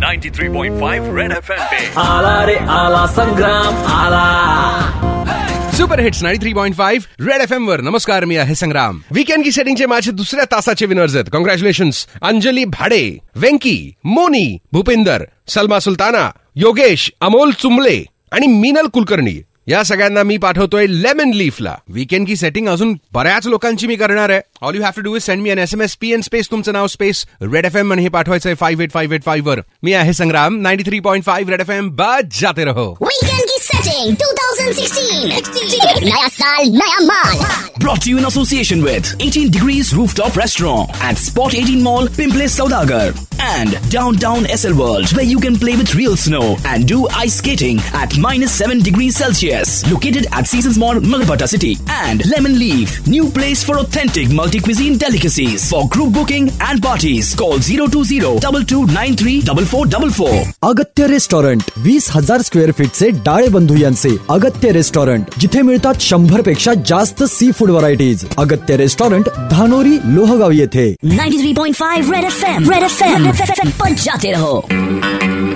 93.5 red FM पे आला रे आला संग्राम आला. सुपर हिट्स 93.5 रेड FM वर. नमस्कार, मी आहे संग्राम. वीकेंड की सेटिंगचे माझे दुसऱ्या तासाचे विनर्स आहेत. कॉंग्रॅच्युलेशन्स. अंजली भाडे, वेंकी, मोनी, भूपिंदर, सलमा सुलताना, योगेश, अमोल चुंबळे आणि मीनल कुलकर्णी या सगळ्यांना मी पाठवतोय लेमन लीफला. वीकेंड की सेटिंग अजून बऱ्याच लोकांची मी करणार आहे. All you have to do is send me an SMS PN space तुमचं नाव स्पेस रेड FM आणि हे पाठवायचंय 58585 वर. मी आहे संग्राम. 93.5 रेड FM बजाते रहो. वीकेंड की सेटिंग 2016 नया साल नया माल. Brought to you in association with 18 Degrees Rooftop Restaurant at Spot 18 Mall, Pimple Saudagar, and Downtown SL World, where you can play with real snow and do ice skating at -7 degrees Celsius. Located at Seasons Mall, Magarpata City, and Lemon Leaf, new place for authentic multi-cuisine delicacies. For group booking and parties, call 020-2293-4444. Agatya restaurant 20,000 square फीटचे डाळे बंधू यांचे Agatya restaurant, जिथे मिळतात 100 पेक्षा जास्त seafood varieties. Agatya restaurant, Dhanori, Lohegaon येथे. 93.5 red FM बजाते रहो.